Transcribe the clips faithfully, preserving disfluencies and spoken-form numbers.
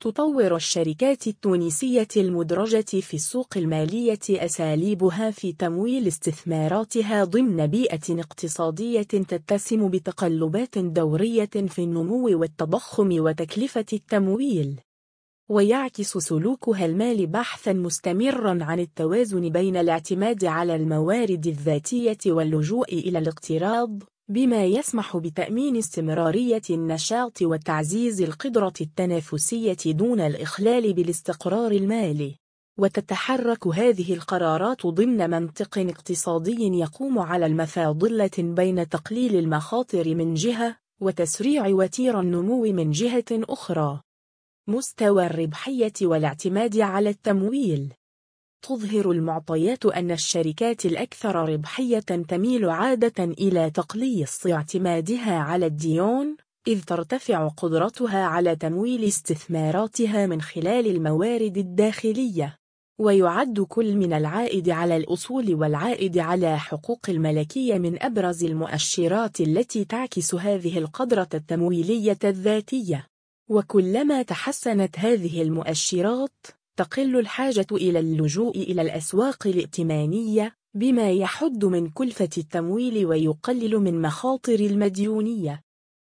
تطور الشركات التونسية المدرجة في السوق المالية أساليبها في تمويل استثماراتها ضمن بيئة اقتصادية تتسم بتقلبات دورية في النمو والتضخم وتكلفة التمويل، ويعكس سلوكها المالي بحثاً مستمراً عن التوازن بين الاعتماد على الموارد الذاتية واللجوء إلى الاقتراض، بما يسمح بتأمين استمرارية النشاط وتعزيز القدرة التنافسية دون الإخلال بالاستقرار المالي. وتتحرك هذه القرارات ضمن منطق اقتصادي يقوم على المفاضلة بين تقليل المخاطر من جهة وتسريع وتير النمو من جهة أخرى. مستوى الربحية والاعتماد على التمويل. تظهر المعطيات أن الشركات الأكثر ربحية تميل عادة إلى تقليص اعتمادها على الديون، إذ ترتفع قدرتها على تمويل استثماراتها من خلال الموارد الداخلية. ويعد كل من العائد على الأصول والعائد على حقوق الملكية من أبرز المؤشرات التي تعكس هذه القدرة التمويلية الذاتية. وكلما تحسنت هذه المؤشرات، تقل الحاجة إلى اللجوء إلى الأسواق الائتمانية، بما يحد من كلفة التمويل ويقلل من مخاطر المديونية.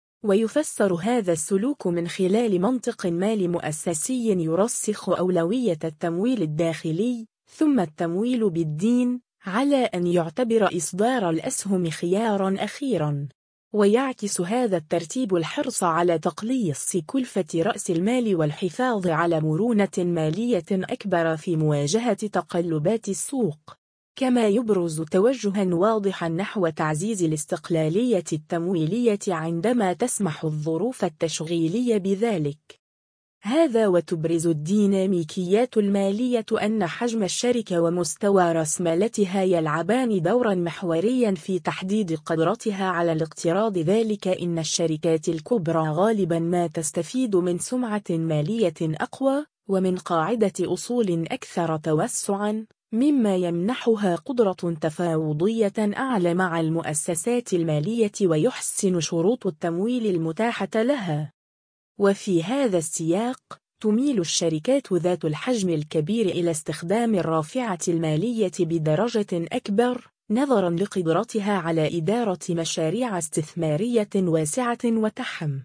ويفسر هذا السلوك من خلال منطق مالي مؤسسي يرسخ أولوية التمويل الداخلي ثم التمويل بالدين، على أن يعتبر إصدار الأسهم خياراً أخيراً. ويعكس هذا الترتيب الحرص على تقليص كلفة رأس المال والحفاظ على مرونة مالية أكبر في مواجهة تقلبات السوق، كما يبرز توجهاً واضحاً نحو تعزيز الاستقلالية التمويلية عندما تسمح الظروف التشغيلية بذلك. هذا وتبرز الديناميكيات المالية أن حجم الشركة ومستوى رأسمالتها يلعبان دوراً محورياً في تحديد قدرتها على الاقتراض، ذلك إن الشركات الكبرى غالباً ما تستفيد من سمعة مالية أقوى ومن قاعدة أصول أكثر توسعاً، مما يمنحها قدرة تفاوضية أعلى مع المؤسسات المالية ويحسن شروط التمويل المتاحة لها. وفي هذا السياق، تميل الشركات ذات الحجم الكبير إلى استخدام الرافعة المالية بدرجة أكبر، نظراً لقدرتها على إدارة مشاريع استثمارية واسعة وتحم